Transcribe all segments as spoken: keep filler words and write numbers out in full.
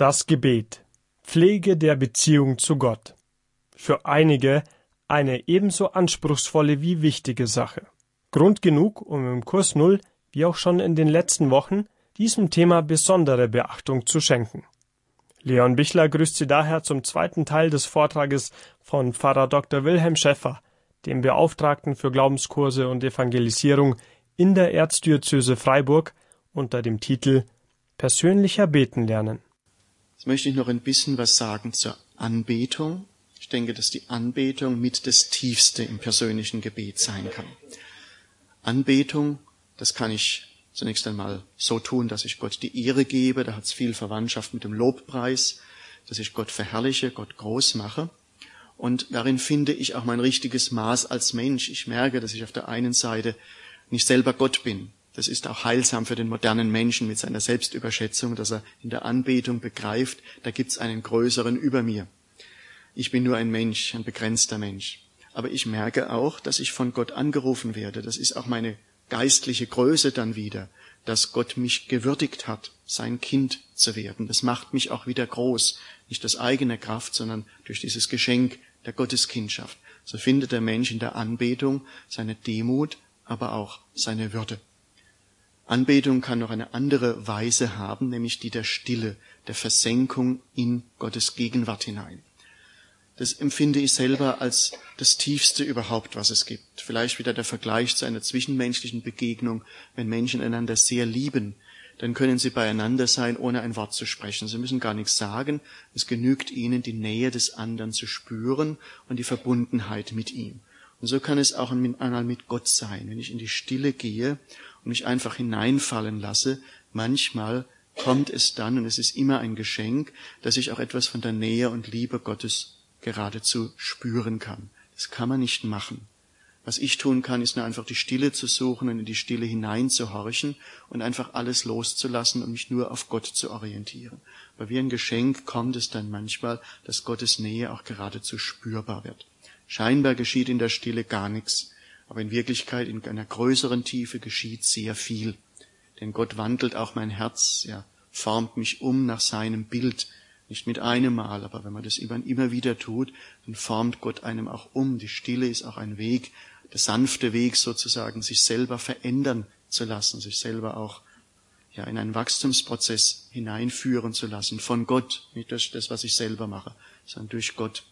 Das Gebet. Pflege der Beziehung zu Gott. Für einige eine ebenso anspruchsvolle wie wichtige Sache. Grund genug, um im Kurs Null, wie auch schon in den letzten Wochen, diesem Thema besondere Beachtung zu schenken. Leon Bichler grüßt Sie daher zum zweiten Teil des Vortrages von Pfarrer Doktor Wilhelm Schäffer, dem Beauftragten für Glaubenskurse und Evangelisierung in der Erzdiözese Freiburg, unter dem Titel Persönlicher Beten lernen. Jetzt möchte ich noch ein bisschen was sagen zur Anbetung. Ich denke, dass die Anbetung mit das Tiefste im persönlichen Gebet sein kann. Anbetung, das kann ich zunächst einmal so tun, dass ich Gott die Ehre gebe, da hat es viel Verwandtschaft mit dem Lobpreis, dass ich Gott verherrliche, Gott groß mache. Und darin finde ich auch mein richtiges Maß als Mensch. Ich merke, dass ich auf der einen Seite nicht selber Gott bin. Das ist auch heilsam für den modernen Menschen mit seiner Selbstüberschätzung, dass er in der Anbetung begreift, da gibt's einen Größeren über mir. Ich bin nur ein Mensch, ein begrenzter Mensch. Aber ich merke auch, dass ich von Gott angerufen werde. Das ist auch meine geistliche Größe dann wieder, dass Gott mich gewürdigt hat, sein Kind zu werden. Das macht mich auch wieder groß. Nicht aus eigener Kraft, sondern durch dieses Geschenk der Gotteskindschaft. So findet der Mensch in der Anbetung seine Demut, aber auch seine Würde. Anbetung kann noch eine andere Weise haben, nämlich die der Stille, der Versenkung in Gottes Gegenwart hinein. Das empfinde ich selber als das Tiefste überhaupt, was es gibt. Vielleicht wieder der Vergleich zu einer zwischenmenschlichen Begegnung. Wenn Menschen einander sehr lieben, dann können sie beieinander sein, ohne ein Wort zu sprechen. Sie müssen gar nichts sagen. Es genügt ihnen, die Nähe des anderen zu spüren und die Verbundenheit mit ihm. Und so kann es auch einmal mit Gott sein, wenn ich in die Stille gehe und mich einfach hineinfallen lasse. Manchmal kommt es dann, und es ist immer ein Geschenk, dass ich auch etwas von der Nähe und Liebe Gottes geradezu spüren kann. Das kann man nicht machen. Was ich tun kann, ist nur einfach die Stille zu suchen und in die Stille hineinzuhorchen und einfach alles loszulassen und mich nur auf Gott zu orientieren. Aber wie ein Geschenk kommt es dann manchmal, dass Gottes Nähe auch geradezu spürbar wird. Scheinbar geschieht in der Stille gar nichts, aber in Wirklichkeit in einer größeren Tiefe geschieht sehr viel. Denn Gott wandelt auch mein Herz, er formt mich um nach seinem Bild. Nicht mit einem Mal, aber wenn man das immer wieder tut, dann formt Gott einem auch um. Die Stille ist auch ein Weg, der sanfte Weg sozusagen, sich selber verändern zu lassen, sich selber auch ja in einen Wachstumsprozess hineinführen zu lassen von Gott, nicht durch das, was ich selber mache, sondern durch Gott.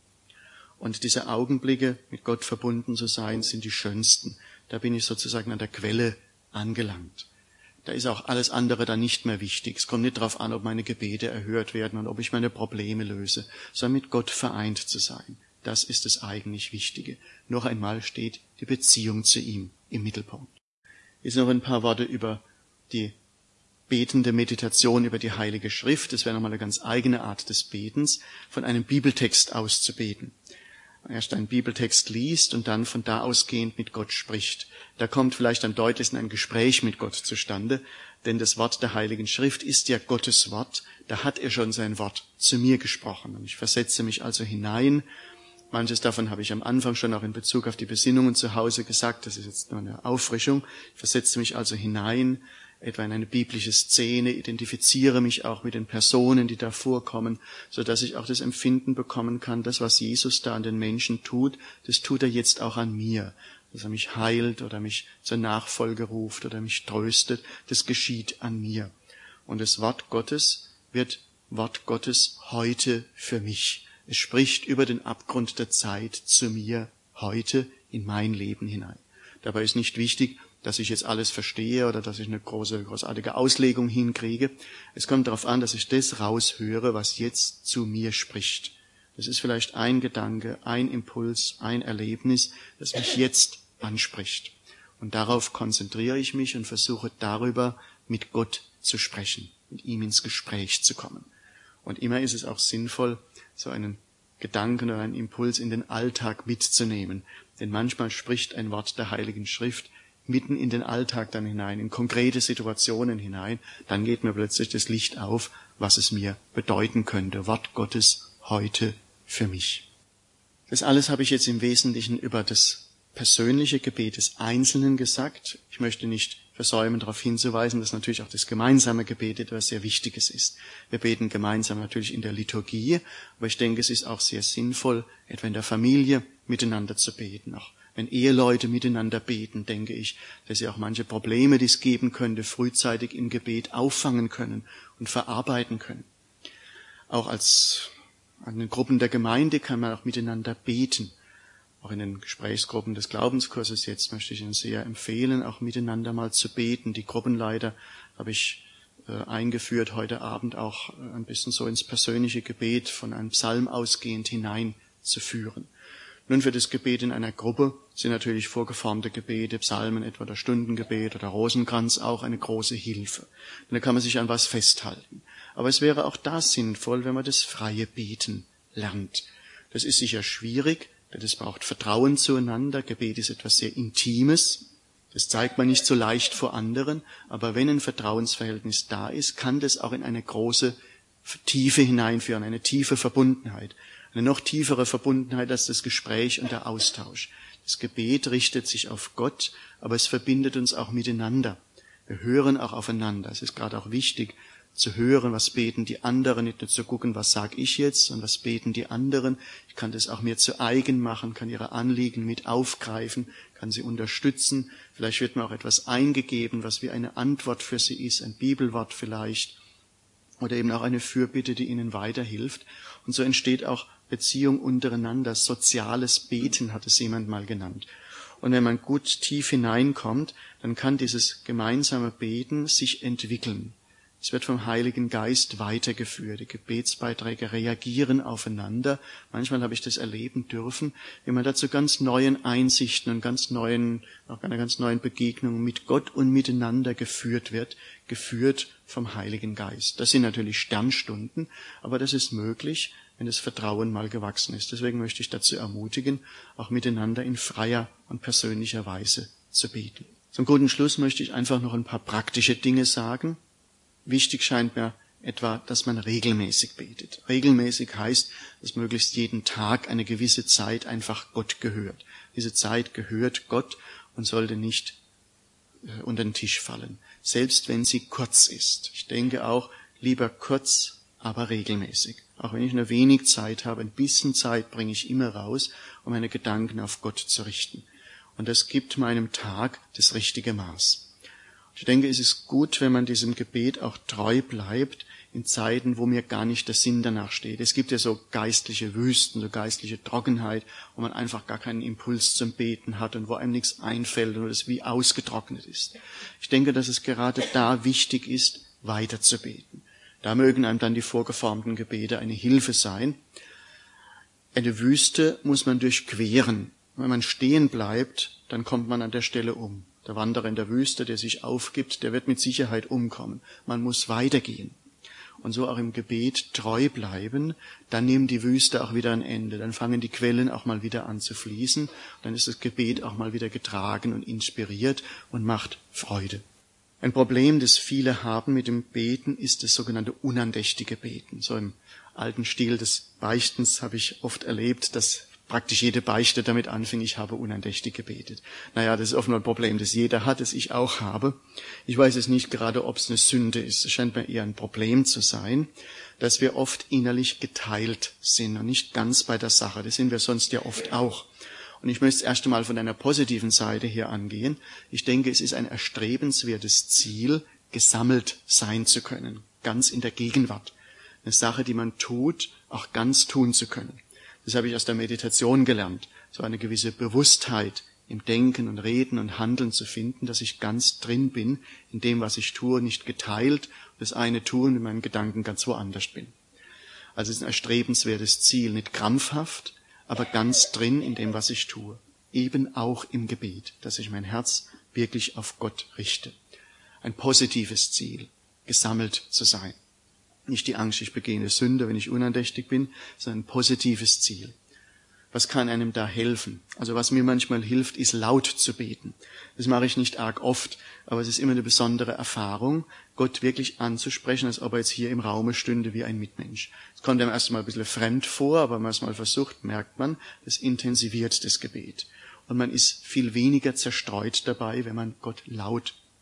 Und diese Augenblicke, mit Gott verbunden zu sein, sind die schönsten. Da bin ich sozusagen an der Quelle angelangt. Da ist auch alles andere dann nicht mehr wichtig. Es kommt nicht darauf an, ob meine Gebete erhört werden und ob ich meine Probleme löse, sondern mit Gott vereint zu sein. Das ist das eigentlich Wichtige. Noch einmal steht die Beziehung zu ihm im Mittelpunkt. Jetzt noch ein paar Worte über die betende Meditation über die Heilige Schrift. Das wäre nochmal eine ganz eigene Art des Betens, von einem Bibeltext aus zu beten. Erst einen Bibeltext liest und dann von da ausgehend mit Gott spricht. Da kommt vielleicht am deutlichsten ein Gespräch mit Gott zustande, denn das Wort der Heiligen Schrift ist ja Gottes Wort. Da hat er schon sein Wort zu mir gesprochen. Und ich versetze mich also hinein. Manches davon habe ich am Anfang schon auch in Bezug auf die Besinnungen zu Hause gesagt. Das ist jetzt nur eine Auffrischung. Ich versetze mich also hinein, etwa in eine biblische Szene, identifiziere mich auch mit den Personen, die da vorkommen, so dass ich auch das Empfinden bekommen kann, das, was Jesus da an den Menschen tut, das tut er jetzt auch an mir. Dass er mich heilt oder mich zur Nachfolge ruft oder mich tröstet, das geschieht an mir. Und das Wort Gottes wird Wort Gottes heute für mich. Es spricht über den Abgrund der Zeit zu mir heute in mein Leben hinein. Dabei ist nicht wichtig, dass ich jetzt alles verstehe oder dass ich eine große, großartige Auslegung hinkriege. Es kommt darauf an, dass ich das raushöre, was jetzt zu mir spricht. Das ist vielleicht ein Gedanke, ein Impuls, ein Erlebnis, das mich jetzt anspricht. Und darauf konzentriere ich mich und versuche darüber mit Gott zu sprechen, mit ihm ins Gespräch zu kommen. Und immer ist es auch sinnvoll, so einen Gedanken oder einen Impuls in den Alltag mitzunehmen. Denn manchmal spricht ein Wort der Heiligen Schrift mitten in den Alltag dann hinein, in konkrete Situationen hinein, dann geht mir plötzlich das Licht auf, was es mir bedeuten könnte. Wort Gottes heute für mich. Das alles habe ich jetzt im Wesentlichen über das persönliche Gebet des Einzelnen gesagt. Ich möchte nicht versäumen, darauf hinzuweisen, dass natürlich auch das gemeinsame Gebet etwas sehr Wichtiges ist. Wir beten gemeinsam natürlich in der Liturgie, aber ich denke, es ist auch sehr sinnvoll, etwa in der Familie miteinander zu beten. Auch wenn Eheleute miteinander beten, denke ich, dass sie auch manche Probleme, die es geben könnte, frühzeitig im Gebet auffangen können und verarbeiten können. Auch als an den Gruppen der Gemeinde kann man auch miteinander beten. Auch in den Gesprächsgruppen des Glaubenskurses jetzt möchte ich Ihnen sehr empfehlen, auch miteinander mal zu beten. Die Gruppenleiter habe ich äh, eingeführt, heute Abend auch äh, ein bisschen so ins persönliche Gebet von einem Psalm ausgehend hineinzuführen. Nun, für das Gebet in einer Gruppe sind natürlich vorgeformte Gebete, Psalmen, etwa das Stundengebet oder Rosenkranz auch eine große Hilfe. Und da kann man sich an was festhalten. Aber es wäre auch da sinnvoll, wenn man das freie Beten lernt. Das ist sicher schwierig, denn es braucht Vertrauen zueinander. Gebet ist etwas sehr Intimes. Das zeigt man nicht so leicht vor anderen. Aber wenn ein Vertrauensverhältnis da ist, kann das auch in eine große Tiefe hineinführen, eine tiefe Verbundenheit. Eine noch tiefere Verbundenheit als das Gespräch und der Austausch. Das Gebet richtet sich auf Gott, aber es verbindet uns auch miteinander. Wir hören auch aufeinander. Es ist gerade auch wichtig, zu hören, was beten die anderen, nicht nur zu gucken, was sage ich jetzt, sondern was beten die anderen. Ich kann das auch mir zu eigen machen, kann ihre Anliegen mit aufgreifen, kann sie unterstützen. Vielleicht wird mir auch etwas eingegeben, was wie eine Antwort für sie ist, ein Bibelwort vielleicht, oder eben auch eine Fürbitte, die ihnen weiterhilft. Und so entsteht auch Beziehung untereinander, soziales Beten hat es jemand mal genannt. Und wenn man gut tief hineinkommt, dann kann dieses gemeinsame Beten sich entwickeln. Es wird vom Heiligen Geist weitergeführt. Die Gebetsbeiträge reagieren aufeinander. Manchmal habe ich das erleben dürfen, wie man dazu ganz neuen Einsichten und ganz neuen, auch einer ganz neuen Begegnung mit Gott und miteinander geführt wird, geführt vom Heiligen Geist. Das sind natürlich Sternstunden, aber das ist möglich, wenn das Vertrauen mal gewachsen ist. Deswegen möchte ich dazu ermutigen, auch miteinander in freier und persönlicher Weise zu beten. Zum guten Schluss möchte ich einfach noch ein paar praktische Dinge sagen. Wichtig scheint mir etwa, dass man regelmäßig betet. Regelmäßig heißt, dass möglichst jeden Tag eine gewisse Zeit einfach Gott gehört. Diese Zeit gehört Gott und sollte nicht äh, unter den Tisch fallen, selbst wenn sie kurz ist. Ich denke auch, lieber kurz, aber regelmäßig. Auch wenn ich nur wenig Zeit habe, ein bisschen Zeit bringe ich immer raus, um meine Gedanken auf Gott zu richten. Und das gibt meinem Tag das richtige Maß. Ich denke, es ist gut, wenn man diesem Gebet auch treu bleibt in Zeiten, wo mir gar nicht der Sinn danach steht. Es gibt ja so geistliche Wüsten, so geistliche Trockenheit, wo man einfach gar keinen Impuls zum Beten hat und wo einem nichts einfällt und es wie ausgetrocknet ist. Ich denke, dass es gerade da wichtig ist, weiter zu beten. Da mögen einem dann die vorgeformten Gebete eine Hilfe sein. Eine Wüste muss man durchqueren. Wenn man stehen bleibt, dann kommt man an der Stelle um. Der Wanderer in der Wüste, der sich aufgibt, der wird mit Sicherheit umkommen. Man muss weitergehen. Und so auch im Gebet treu bleiben, dann nimmt die Wüste auch wieder ein Ende. Dann fangen die Quellen auch mal wieder an zu fließen. Dann ist das Gebet auch mal wieder getragen und inspiriert und macht Freude. Ein Problem, das viele haben mit dem Beten, ist das sogenannte unandächtige Beten. So im alten Stil des Beichtens habe ich oft erlebt, dass praktisch jede Beichte damit anfing, ich habe unandächtig gebetet. Naja, das ist offenbar ein Problem, das jeder hat, das ich auch habe. Ich weiß es nicht gerade, ob es eine Sünde ist. Es scheint mir eher ein Problem zu sein, dass wir oft innerlich geteilt sind und nicht ganz bei der Sache. Das sind wir sonst ja oft auch. Und ich möchte es erst einmal von einer positiven Seite hier angehen. Ich denke, es ist ein erstrebenswertes Ziel, gesammelt sein zu können, ganz in der Gegenwart. Eine Sache, die man tut, auch ganz tun zu können. Das habe ich aus der Meditation gelernt, so eine gewisse Bewusstheit im Denken und Reden und Handeln zu finden, dass ich ganz drin bin in dem, was ich tue, nicht geteilt, das eine tue und in meinen Gedanken ganz woanders bin. Also es ist ein erstrebenswertes Ziel, nicht krampfhaft, aber ganz drin in dem, was ich tue. Eben auch im Gebet, dass ich mein Herz wirklich auf Gott richte. Ein positives Ziel, gesammelt zu sein. Nicht die Angst, ich begehe eine Sünde, wenn ich unandächtig bin, sondern ein positives Ziel. Was kann einem da helfen? Also was mir manchmal hilft, ist laut zu beten. Das mache ich nicht arg oft, aber es ist immer eine besondere Erfahrung, Gott wirklich anzusprechen, als ob er jetzt hier im Raume stünde wie ein Mitmensch. Es kommt einem erst mal ein bisschen fremd vor, aber wenn man es mal versucht, merkt man, das intensiviert das Gebet. Und man ist viel weniger zerstreut dabei, wenn man Gott laut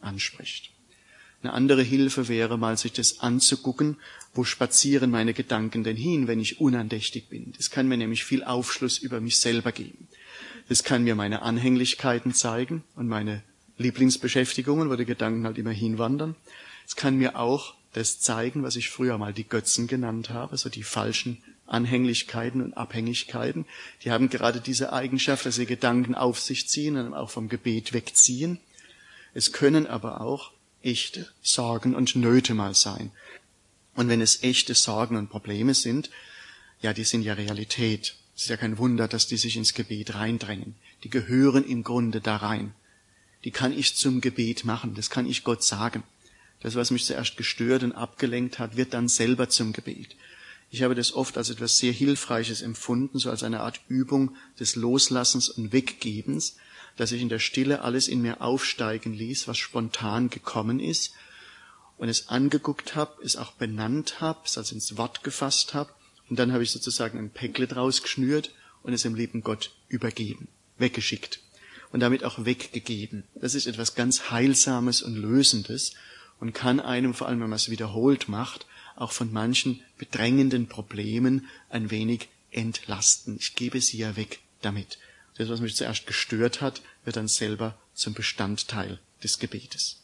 anspricht. Eine andere Hilfe wäre mal, sich das anzugucken, wo spazieren meine Gedanken denn hin, wenn ich unandächtig bin. Das kann mir nämlich viel Aufschluss über mich selber geben. Das kann mir meine Anhänglichkeiten zeigen und meine Lieblingsbeschäftigungen, wo die Gedanken halt immer hinwandern. Es kann mir auch das zeigen, was ich früher mal die Götzen genannt habe, also die falschen Anhänglichkeiten und Abhängigkeiten. Die haben gerade diese Eigenschaft, dass sie Gedanken auf sich ziehen und auch vom Gebet wegziehen. Es können aber auch echte Sorgen und Nöte mal sein. Und wenn es echte Sorgen und Probleme sind, ja, die sind ja Realität. Es ist ja kein Wunder, dass die sich ins Gebet reindrängen. Die gehören im Grunde da rein. Die kann ich zum Gebet machen, das kann ich Gott sagen. Das, was mich zuerst gestört und abgelenkt hat, wird dann selber zum Gebet. Ich habe das oft als etwas sehr Hilfreiches empfunden, so als eine Art Übung des Loslassens und Weggebens, dass ich in der Stille alles in mir aufsteigen ließ, was spontan gekommen ist, und es angeguckt habe, es auch benannt habe, es also ins Wort gefasst habe, und dann habe ich sozusagen ein Päckle draus geschnürt und es dem lieben Gott übergeben, weggeschickt und damit auch weggegeben. Das ist etwas ganz Heilsames und Lösendes und kann einem, vor allem wenn man es wiederholt macht, auch von manchen bedrängenden Problemen ein wenig entlasten. Ich gebe sie ja weg damit. Das, was mich zuerst gestört hat, wird dann selber zum Bestandteil des Gebetes.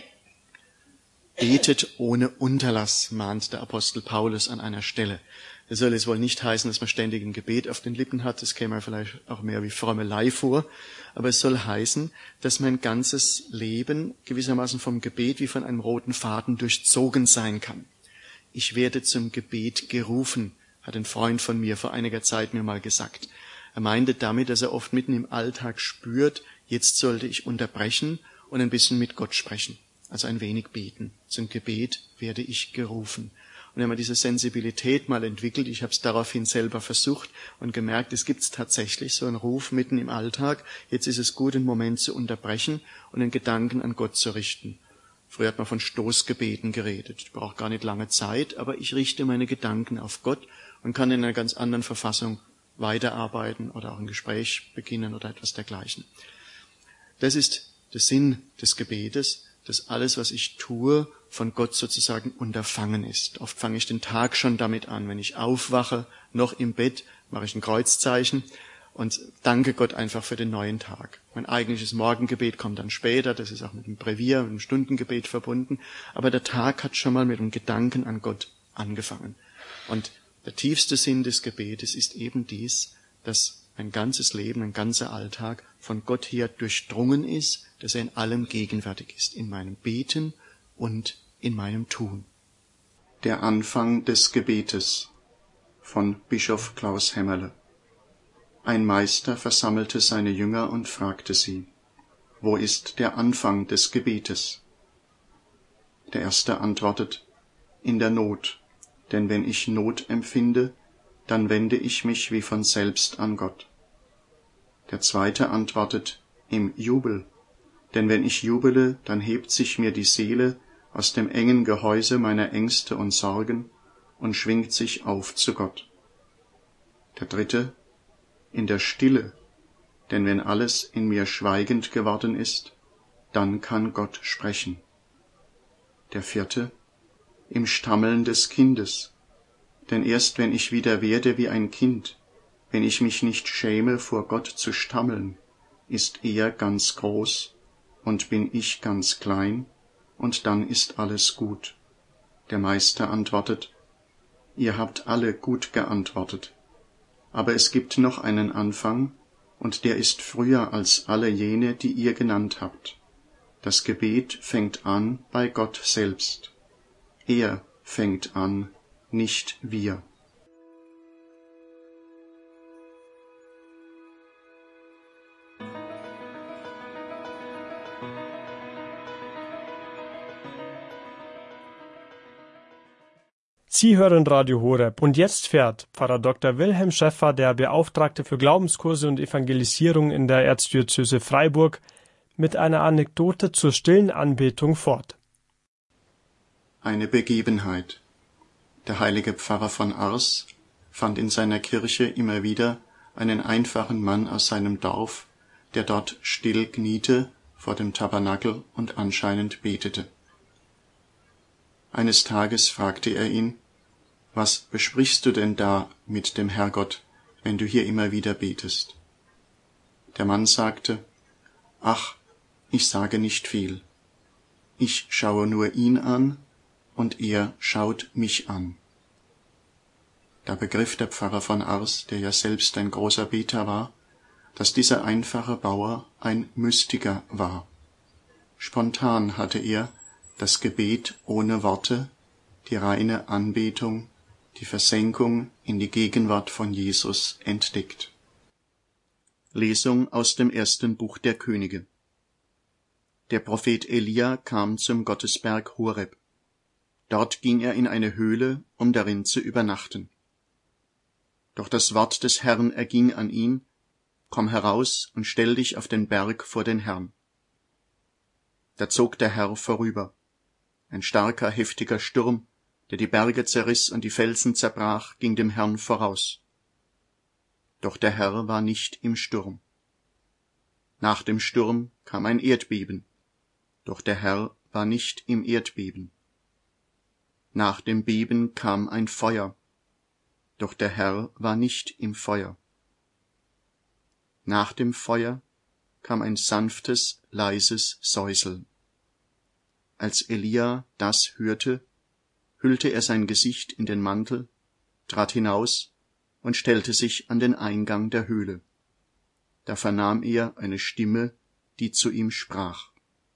Betet ohne Unterlass, mahnt der Apostel Paulus an einer Stelle. Das soll jetzt wohl nicht heißen, dass man ständig ein Gebet auf den Lippen hat, das käme vielleicht auch mehr wie Frommelei vor, aber es soll heißen, dass mein ganzes Leben gewissermaßen vom Gebet wie von einem roten Faden durchzogen sein kann. Ich werde zum Gebet gerufen, hat ein Freund von mir vor einiger Zeit mir mal gesagt. Er meinte damit, dass er oft mitten im Alltag spürt, jetzt sollte ich unterbrechen und ein bisschen mit Gott sprechen, also ein wenig beten. Zum Gebet werde ich gerufen. Und wenn man diese Sensibilität mal entwickelt, ich habe es daraufhin selber versucht und gemerkt, es gibt tatsächlich so einen Ruf mitten im Alltag, jetzt ist es gut, einen Moment zu unterbrechen und den Gedanken an Gott zu richten. Früher hat man von Stoßgebeten geredet. Ich brauche gar nicht lange Zeit, aber ich richte meine Gedanken auf Gott und kann in einer ganz anderen Verfassung weiterarbeiten oder auch ein Gespräch beginnen oder etwas dergleichen. Das ist der Sinn des Gebetes, dass alles, was ich tue, von Gott sozusagen unterfangen ist. Oft fange ich den Tag schon damit an. Wenn ich aufwache, noch im Bett, mache ich ein Kreuzzeichen und danke Gott einfach für den neuen Tag. Mein eigentliches Morgengebet kommt dann später, das ist auch mit dem Brevier, mit dem Stundengebet verbunden, aber der Tag hat schon mal mit dem Gedanken an Gott angefangen. Und der tiefste Sinn des Gebetes ist eben dies, dass mein ganzes Leben, ein ganzer Alltag von Gott her durchdrungen ist, dass er in allem gegenwärtig ist, in meinem Beten und in meinem Tun. Der Anfang des Gebetes von Bischof Klaus Hämmerle. Ein Meister versammelte seine Jünger und fragte sie: Wo ist der Anfang des Gebetes? Der erste antwortet: In der Not, denn wenn ich Not empfinde, dann wende ich mich wie von selbst an Gott. Der zweite antwortet: Im Jubel, denn wenn ich jubele, dann hebt sich mir die Seele aus dem engen Gehäuse meiner Ängste und Sorgen und schwingt sich auf zu Gott. Der dritte: In der Stille, denn wenn alles in mir schweigend geworden ist, dann kann Gott sprechen. Der vierte: Im Stammeln des Kindes, denn erst wenn ich wieder werde wie ein Kind, wenn ich mich nicht schäme, vor Gott zu stammeln, ist er ganz groß und bin ich ganz klein, und dann ist alles gut. Der Meister antwortet: Ihr habt alle gut geantwortet, aber es gibt noch einen Anfang, und der ist früher als alle jene, die ihr genannt habt. Das Gebet fängt an bei Gott selbst. Er fängt an, nicht wir. Sie hören Radio Horeb und jetzt fährt Pfarrer Doktor Wilhelm Schäffer, der Beauftragte für Glaubenskurse und Evangelisierung in der Erzdiözese Freiburg, mit einer Anekdote zur stillen Anbetung fort. Eine Begebenheit. Der heilige Pfarrer von Ars fand in seiner Kirche immer wieder einen einfachen Mann aus seinem Dorf, der dort still kniete vor dem Tabernakel und anscheinend betete. Eines Tages fragte er ihn: Was besprichst du denn da mit dem Herrgott, wenn du hier immer wieder betest? Der Mann sagte: Ach, ich sage nicht viel. Ich schaue nur ihn an, und er schaut mich an. Da begriff der Pfarrer von Ars, der ja selbst ein großer Beter war, dass dieser einfache Bauer ein Mystiker war. Spontan hatte er das Gebet ohne Worte, die reine Anbetung, die Versenkung in die Gegenwart von Jesus entdeckt. Lesung aus dem ersten Buch der Könige. Der Prophet Elia kam zum Gottesberg Horeb. Dort ging er in eine Höhle, um darin zu übernachten. Doch das Wort des Herrn erging an ihn: Komm heraus und stell dich auf den Berg vor den Herrn. Da zog der Herr vorüber. Ein starker, heftiger Sturm, der die Berge zerriss und die Felsen zerbrach, ging dem Herrn voraus. Doch der Herr war nicht im Sturm. Nach dem Sturm kam ein Erdbeben, doch der Herr war nicht im Erdbeben. Nach dem Beben kam ein Feuer, doch der Herr war nicht im Feuer. Nach dem Feuer kam ein sanftes, leises Säuseln. Als Elia das hörte, hüllte er sein Gesicht in den Mantel, trat hinaus und stellte sich an den Eingang der Höhle. Da vernahm er eine Stimme, die zu ihm sprach.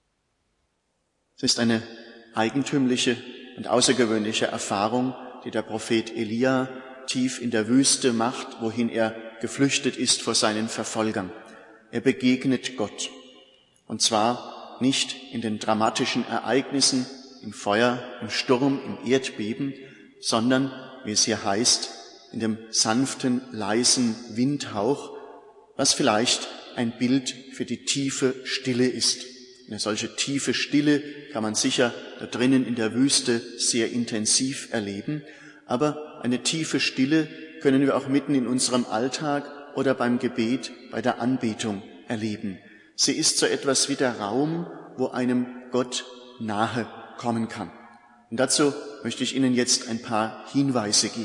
Es ist eine eigentümliche und außergewöhnliche Erfahrung, die der Prophet Elia tief in der Wüste macht, wohin er geflüchtet ist vor seinen Verfolgern. Er begegnet Gott. Und zwar nicht in den dramatischen Ereignissen, im Feuer, im Sturm, im Erdbeben, sondern, wie es hier heißt, in dem sanften, leisen Windhauch, was vielleicht ein Bild für die tiefe Stille ist. Eine solche tiefe Stille kann man sicher da drinnen in der Wüste sehr intensiv erleben, aber eine tiefe Stille können wir auch mitten in unserem Alltag oder beim Gebet, bei der Anbetung erleben. Sie ist so etwas wie der Raum, wo einem Gott nahe kommen kann. Und dazu möchte ich Ihnen jetzt ein paar Hinweise geben.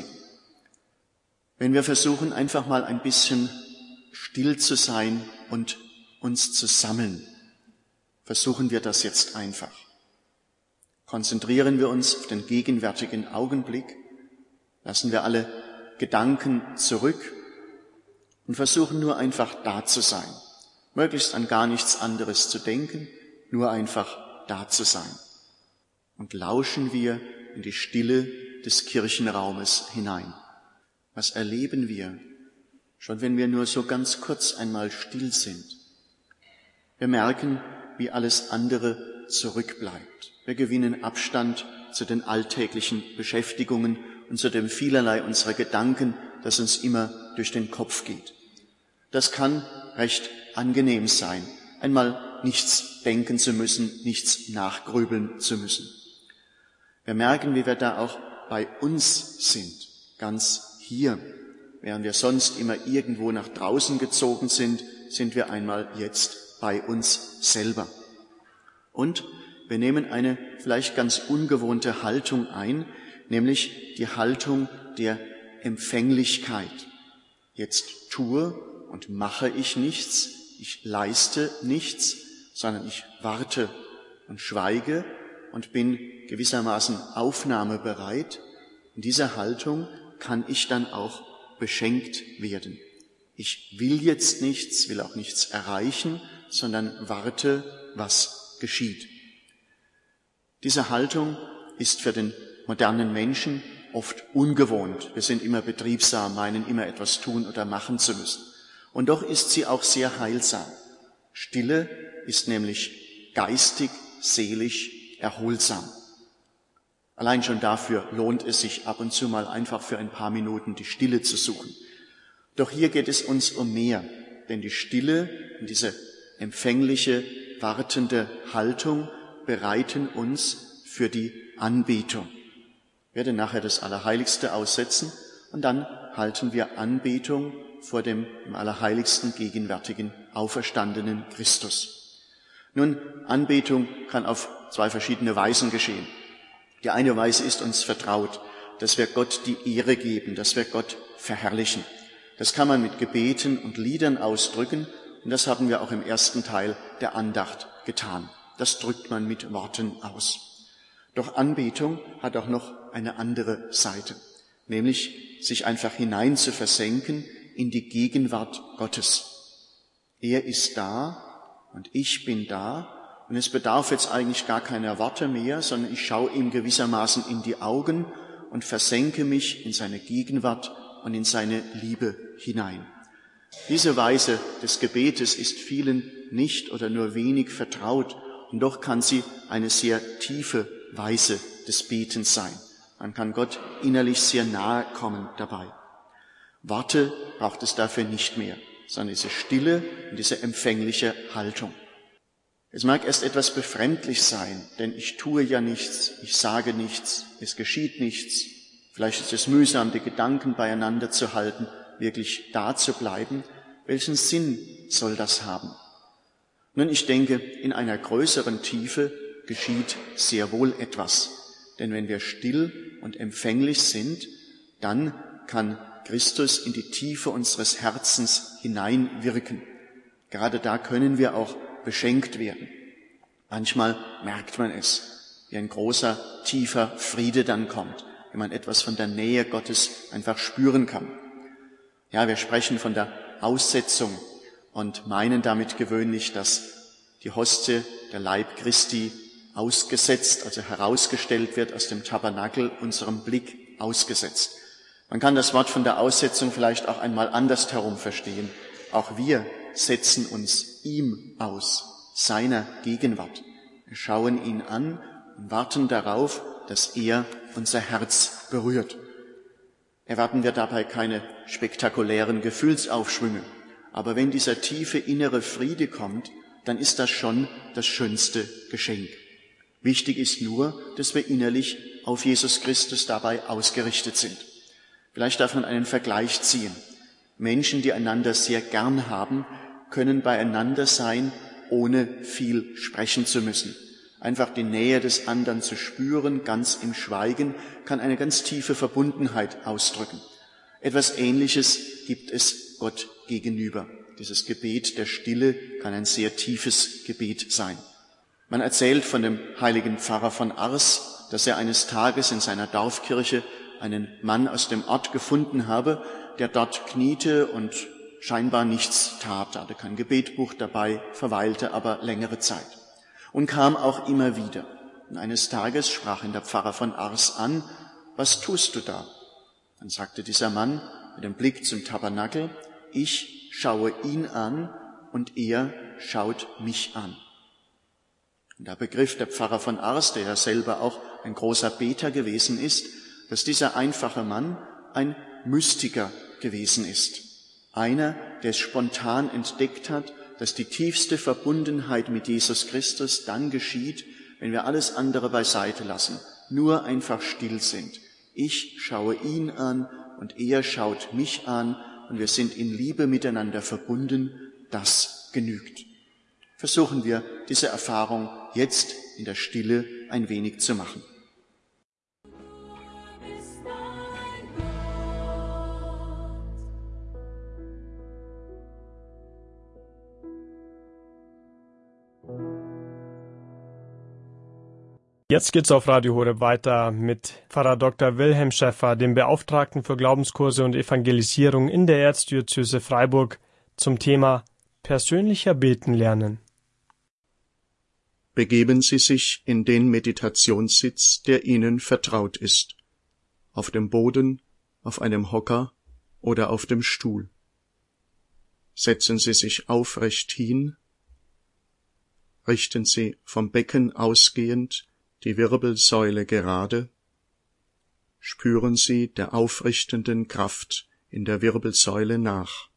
Wenn wir versuchen, einfach mal ein bisschen still zu sein und uns zu sammeln, versuchen wir das jetzt einfach. Konzentrieren wir uns auf den gegenwärtigen Augenblick, lassen wir alle Gedanken zurück und versuchen nur einfach da zu sein, möglichst an gar nichts anderes zu denken, nur einfach da zu sein. Und lauschen wir in die Stille des Kirchenraumes hinein. Was erleben wir, schon wenn wir nur so ganz kurz einmal still sind? Wir merken, wie alles andere zurückbleibt. Wir gewinnen Abstand zu den alltäglichen Beschäftigungen und zu dem Vielerlei unserer Gedanken, das uns immer durch den Kopf geht. Das kann recht angenehm sein, einmal nichts denken zu müssen, nichts nachgrübeln zu müssen. Wir merken, wie wir da auch bei uns sind, ganz hier. Während wir sonst immer irgendwo nach draußen gezogen sind, sind wir einmal jetzt bei uns selber. Und wir nehmen eine vielleicht ganz ungewohnte Haltung ein, nämlich die Haltung der Empfänglichkeit. Jetzt tue und mache ich nichts, ich leiste nichts, sondern ich warte und schweige und bin gewissermaßen aufnahmebereit. In dieser Haltung kann ich dann auch beschenkt werden. Ich will jetzt nichts, will auch nichts erreichen, sondern warte, was geschieht. Diese Haltung ist für den modernen Menschen oft ungewohnt. Wir sind immer betriebsam, meinen immer etwas tun oder machen zu müssen. Und doch ist sie auch sehr heilsam. Stille ist nämlich geistig, seelisch erholsam. Allein schon dafür lohnt es sich ab und zu mal einfach für ein paar Minuten die Stille zu suchen. Doch hier geht es uns um mehr, denn die Stille und diese empfängliche, wartende Haltung bereiten uns für die Anbetung. Ich werde nachher das Allerheiligste aussetzen und dann halten wir Anbetung vor dem im Allerheiligsten gegenwärtigen auferstandenen Christus. Nun, Anbetung kann auf zwei verschiedene Weisen geschehen. Die eine Weise ist uns vertraut, dass wir Gott die Ehre geben, dass wir Gott verherrlichen. Das kann man mit Gebeten und Liedern ausdrücken, und das haben wir auch im ersten Teil der Andacht getan. Das drückt man mit Worten aus. Doch Anbetung hat auch noch eine andere Seite, nämlich sich einfach hinein zu versenken in die Gegenwart Gottes. Er ist da und ich bin da, und es bedarf jetzt eigentlich gar keiner Worte mehr, sondern ich schaue ihm gewissermaßen in die Augen und versenke mich in seine Gegenwart und in seine Liebe hinein. Diese Weise des Gebetes ist vielen nicht oder nur wenig vertraut, und doch kann sie eine sehr tiefe Weise des Betens sein. Man kann Gott innerlich sehr nahe kommen dabei. Worte braucht es dafür nicht mehr, sondern diese stille und diese empfängliche Haltung. Es mag erst etwas befremdlich sein, denn ich tue ja nichts, ich sage nichts, es geschieht nichts. Vielleicht ist es mühsam, die Gedanken beieinander zu halten, wirklich da zu bleiben. Welchen Sinn soll das haben? Nun, ich denke, in einer größeren Tiefe geschieht sehr wohl etwas. Denn wenn wir still und empfänglich sind, dann kann Christus in die Tiefe unseres Herzens hineinwirken. Gerade da können wir auch beschenkt werden. Manchmal merkt man es, wie ein großer, tiefer Friede dann kommt, wenn man etwas von der Nähe Gottes einfach spüren kann. Ja, wir sprechen von der Aussetzung und meinen damit gewöhnlich, dass die Hostie, der Leib Christi, ausgesetzt, also herausgestellt wird aus dem Tabernakel, unserem Blick ausgesetzt. Man kann das Wort von der Aussetzung vielleicht auch einmal andersherum verstehen. Auch wir setzen uns ihm aus, seiner Gegenwart. Wir schauen ihn an und warten darauf, dass er unser Herz berührt. Erwarten wir dabei keine spektakulären Gefühlsaufschwünge. Aber wenn dieser tiefe innere Friede kommt, dann ist das schon das schönste Geschenk. Wichtig ist nur, dass wir innerlich auf Jesus Christus dabei ausgerichtet sind. Vielleicht darf man einen Vergleich ziehen. Menschen, die einander sehr gern haben, können beieinander sein, ohne viel sprechen zu müssen. Einfach die Nähe des anderen zu spüren, ganz im Schweigen, kann eine ganz tiefe Verbundenheit ausdrücken. Etwas Ähnliches gibt es Gott gegenüber. Dieses Gebet der Stille kann ein sehr tiefes Gebet sein. Man erzählt von dem heiligen Pfarrer von Ars, dass er eines Tages in seiner Dorfkirche einen Mann aus dem Ort gefunden habe, der dort kniete und scheinbar nichts tat. Er hatte kein Gebetbuch dabei, verweilte aber längere Zeit und kam auch immer wieder. Und eines Tages sprach ihn der Pfarrer von Ars an: Was tust du da? Dann sagte dieser Mann mit dem Blick zum Tabernakel: Ich schaue ihn an und er schaut mich an. Und da begriff der Pfarrer von Ars, der ja selber auch ein großer Beter gewesen ist, dass dieser einfache Mann ein Mystiker gewesen ist. Einer, der es spontan entdeckt hat, dass die tiefste Verbundenheit mit Jesus Christus dann geschieht, wenn wir alles andere beiseite lassen, nur einfach still sind. Ich schaue ihn an und er schaut mich an und wir sind in Liebe miteinander verbunden. Das genügt. Versuchen wir, diese Erfahrung jetzt in der Stille ein wenig zu machen. Jetzt geht's auf Radio Horeb weiter mit Pfarrer Doktor Wilhelm Schäffer, dem Beauftragten für Glaubenskurse und Evangelisierung in der Erzdiözese Freiburg, zum Thema persönlicher Beten lernen. Begeben Sie sich in den Meditationssitz, der Ihnen vertraut ist, auf dem Boden, auf einem Hocker oder auf dem Stuhl. Setzen Sie sich aufrecht hin, richten Sie vom Becken ausgehend die Wirbelsäule gerade, spüren Sie der aufrichtenden Kraft in der Wirbelsäule nach.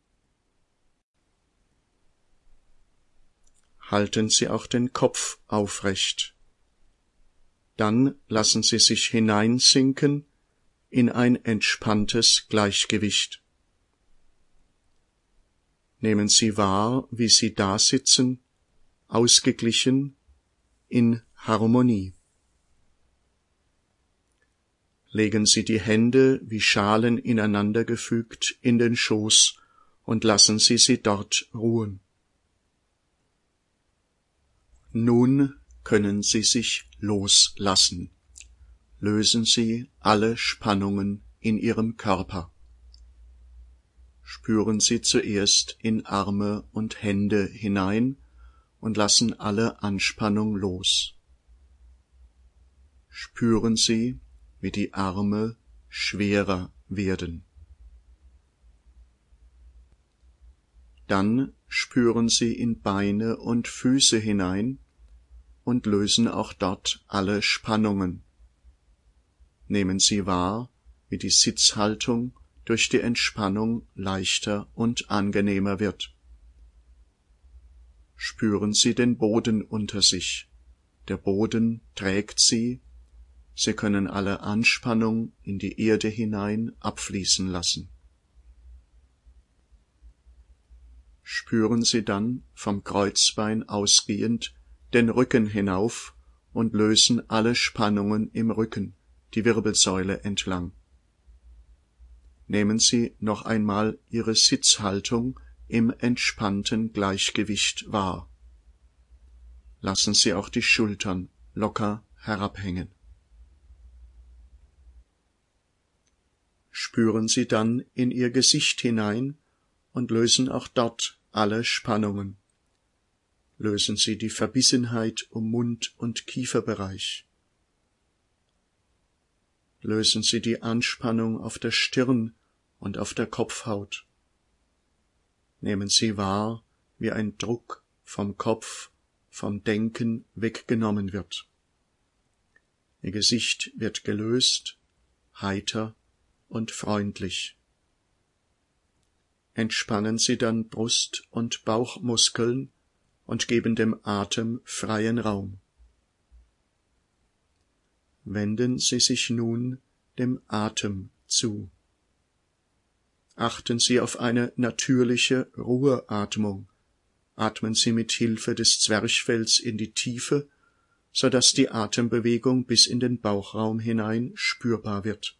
Halten Sie auch den Kopf aufrecht. Dann lassen Sie sich hineinsinken in ein entspanntes Gleichgewicht. Nehmen Sie wahr, wie Sie da sitzen, ausgeglichen, in Harmonie. Legen Sie die Hände wie Schalen ineinandergefügt in den Schoß und lassen Sie sie dort ruhen. Nun können Sie sich loslassen. Lösen Sie alle Spannungen in Ihrem Körper. Spüren Sie zuerst in Arme und Hände hinein und lassen alle Anspannung los. Spüren Sie, wie die Arme schwerer werden. Dann spüren Sie in Beine und Füße hinein und lösen auch dort alle Spannungen. Nehmen Sie wahr, wie die Sitzhaltung durch die Entspannung leichter und angenehmer wird. Spüren Sie den Boden unter sich. Der Boden trägt Sie. Sie können alle Anspannung in die Erde hinein abfließen lassen. Spüren Sie dann vom Kreuzbein ausgehend den Rücken hinauf und lösen alle Spannungen im Rücken, die Wirbelsäule entlang. Nehmen Sie noch einmal Ihre Sitzhaltung im entspannten Gleichgewicht wahr. Lassen Sie auch die Schultern locker herabhängen. Spüren Sie dann in Ihr Gesicht hinein und lösen auch dort alle Spannungen. Lösen Sie die Verbissenheit um Mund- und Kieferbereich. Lösen Sie die Anspannung auf der Stirn und auf der Kopfhaut. Nehmen Sie wahr, wie ein Druck vom Kopf, vom Denken weggenommen wird. Ihr Gesicht wird gelöst, heiter und freundlich. Entspannen Sie dann Brust- und Bauchmuskeln und geben dem Atem freien Raum. Wenden Sie sich nun dem Atem zu. Achten Sie auf eine natürliche Ruheatmung. Atmen Sie mit Hilfe des Zwerchfells in die Tiefe, so dass die Atembewegung bis in den Bauchraum hinein spürbar wird.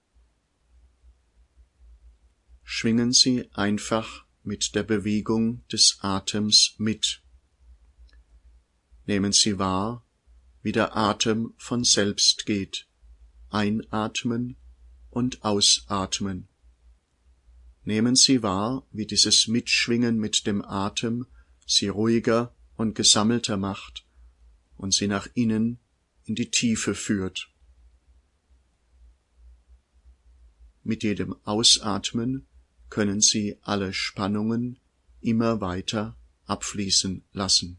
Schwingen Sie einfach mit der Bewegung des Atems mit. Nehmen Sie wahr, wie der Atem von selbst geht. Einatmen und ausatmen. Nehmen Sie wahr, wie dieses Mitschwingen mit dem Atem Sie ruhiger und gesammelter macht und Sie nach innen in die Tiefe führt. Mit jedem Ausatmen können Sie alle Spannungen immer weiter abfließen lassen.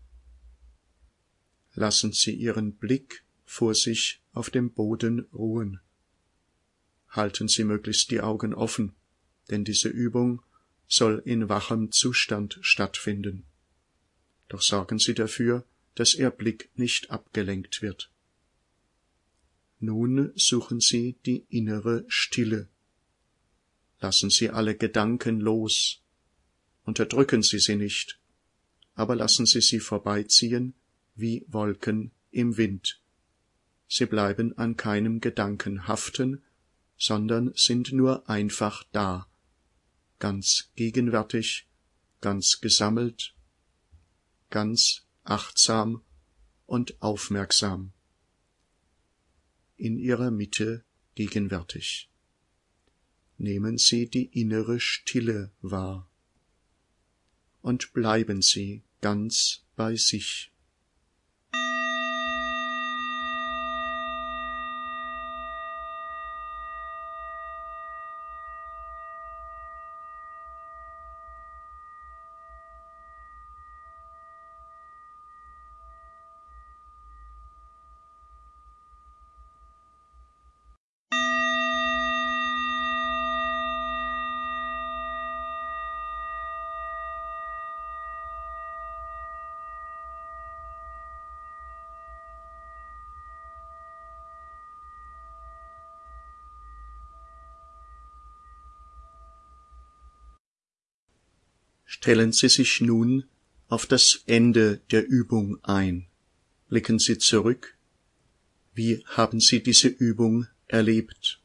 Lassen Sie Ihren Blick vor sich auf dem Boden ruhen. Halten Sie möglichst die Augen offen, denn diese Übung soll in wachem Zustand stattfinden. Doch sorgen Sie dafür, dass Ihr Blick nicht abgelenkt wird. Nun suchen Sie die innere Stille. Lassen Sie alle Gedanken los. Unterdrücken Sie sie nicht, aber lassen Sie sie vorbeiziehen wie Wolken im Wind. Sie bleiben an keinem Gedanken haften, sondern sind nur einfach da, ganz gegenwärtig, ganz gesammelt, ganz achtsam und aufmerksam, in ihrer Mitte gegenwärtig. Nehmen Sie die innere Stille wahr und bleiben Sie ganz bei sich. Stellen Sie sich nun auf das Ende der Übung ein. Blicken Sie zurück. Wie haben Sie diese Übung erlebt?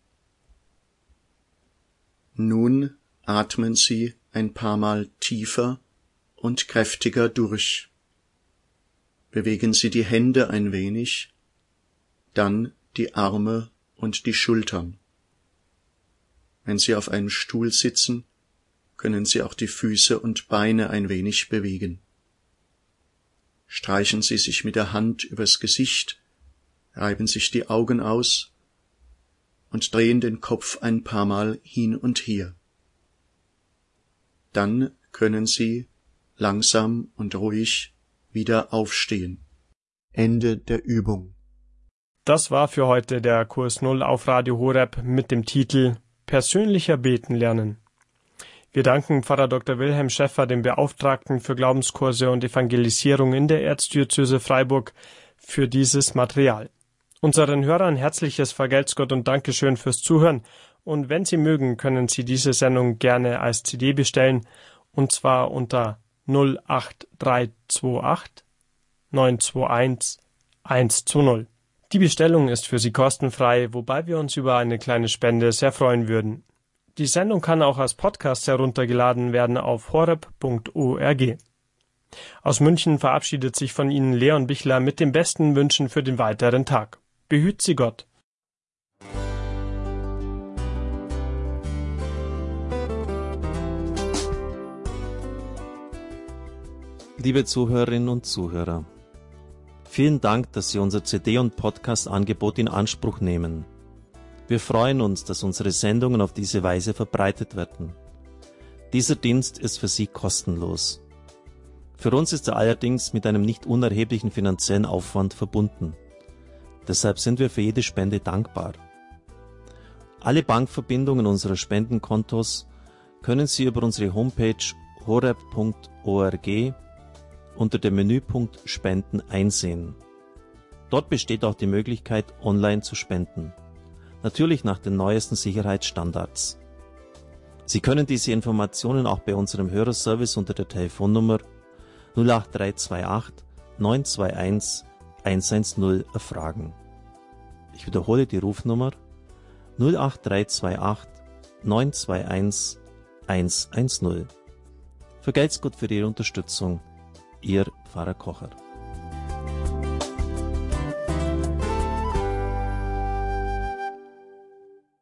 Nun atmen Sie ein paar Mal tiefer und kräftiger durch. Bewegen Sie die Hände ein wenig, dann die Arme und die Schultern. Wenn Sie auf einem Stuhl sitzen, können Sie auch die Füße und Beine ein wenig bewegen. Streichen Sie sich mit der Hand übers Gesicht, reiben sich die Augen aus und drehen den Kopf ein paar Mal hin und her. Dann können Sie langsam und ruhig wieder aufstehen. Ende der Übung. Das war für heute der Kurs null auf Radio Horeb mit dem Titel Persönlicher Beten lernen. Wir danken Pfarrer Doktor Wilhelm Schäffer, dem Beauftragten für Glaubenskurse und Evangelisierung in der Erzdiözese Freiburg, für dieses Material. Unseren Hörern herzliches Vergelt's Gott und Dankeschön fürs Zuhören. Und wenn Sie mögen, können Sie diese Sendung gerne als C D bestellen, und zwar unter null acht drei zwei acht neun zwei eins eins zwei null. Die Bestellung ist für Sie kostenfrei, wobei wir uns über eine kleine Spende sehr freuen würden. Die Sendung kann auch als Podcast heruntergeladen werden auf horeb punkt org. Aus München verabschiedet sich von Ihnen Leon Bichler mit den besten Wünschen für den weiteren Tag. Behüt Sie Gott. Liebe Zuhörerinnen und Zuhörer, vielen Dank, dass Sie unser C D- und Podcast-Angebot in Anspruch nehmen. Wir freuen uns, dass unsere Sendungen auf diese Weise verbreitet werden. Dieser Dienst ist für Sie kostenlos. Für uns ist er allerdings mit einem nicht unerheblichen finanziellen Aufwand verbunden. Deshalb sind wir für jede Spende dankbar. Alle Bankverbindungen unserer Spendenkontos können Sie über unsere Homepage horeb punkt org unter dem Menüpunkt Spenden einsehen. Dort besteht auch die Möglichkeit, online zu spenden. Natürlich nach den neuesten Sicherheitsstandards. Sie können diese Informationen auch bei unserem Hörerservice unter der Telefonnummer null acht drei zwei acht neun zwei eins eins eins null erfragen. Ich wiederhole die Rufnummer null acht drei zwei acht neun zwei eins eins eins null. Vergelt's Gott für Ihre Unterstützung. Ihr Pfarrer Kocher.